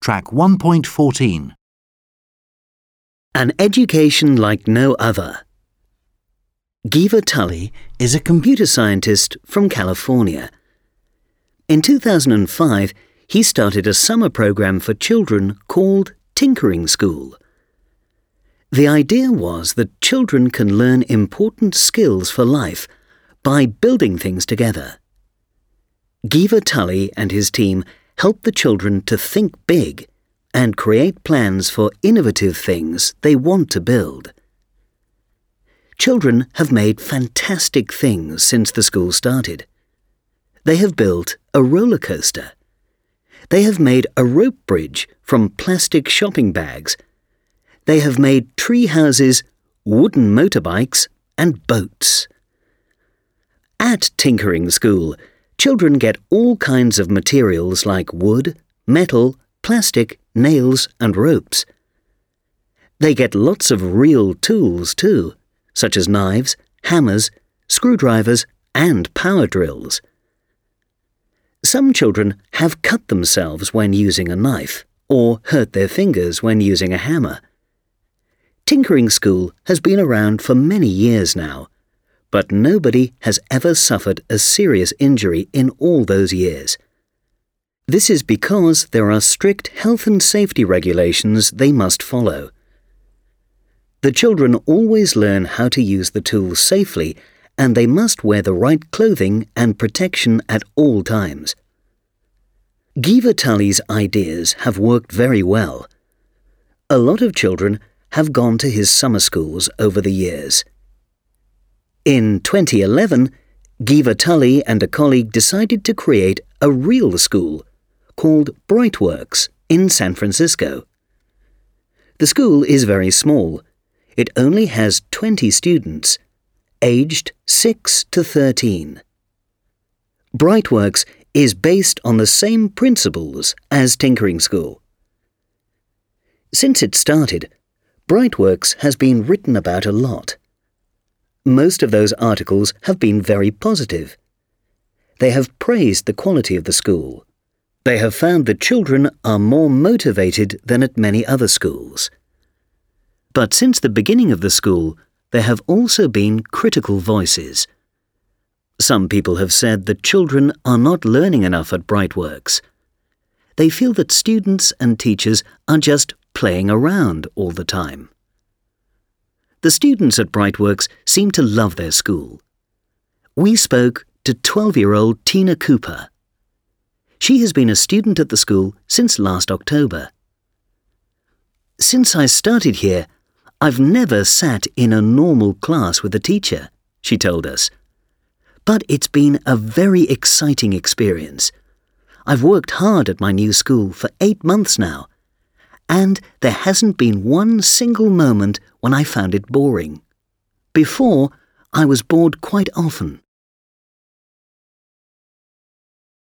Track 1.14. An education like no other. Giva Tully is a computer scientist from California. In 2005, he started a summer program for children called Tinkering School. The idea was that children can learn important skills for life by building things together. Giva Tully and his team help the children to think big and create plans for innovative things they want to build. Children have made fantastic things since the school started. They have built a roller coaster. They have made a rope bridge from plastic shopping bags. They have made tree houses, wooden motorbikes, and boats. At Tinkering School, children get all kinds of materials like wood, metal, plastic, nails, and ropes. They get lots of real tools too, such as knives, hammers, screwdrivers, and power drills. Some children have cut themselves when using a knife, or hurt their fingers when using a hammer. Tinkering School has been around for many years now, but nobody has ever suffered a serious injury in all those years. This is because there are strict health and safety regulations they must follow. The children always learn how to use the tools safely, and they must wear the right clothing and protection at all times. Giva Tully's ideas have worked very well. A lot of children have gone to his summer schools over the years. In 2011, Giva Tully and a colleague decided to create a real school called Brightworks in San Francisco. The school is very small. It only has 20 students, aged 6 to 13. Brightworks is based on the same principles as Tinkering School. Since it started, Brightworks has been written about a lot. Most of those articles have been very positive. They have praised the quality of the school. They have found that children are more motivated than at many other schools. But since the beginning of the school, there have also been critical voices. Some people have said that children are not learning enough at Brightworks. They feel that students and teachers are just playing around all the time. The students at Brightworks seem to love their school. We spoke to 12-year-old Tina Cooper. She has been a student at the school since last October. "Since I started here, I've never sat in a normal class with a teacher," she told us. "But it's been a very exciting experience. I've worked hard at my new school for 8 months now, and there hasn't been one single moment when I found it boring. Before, I was bored quite often.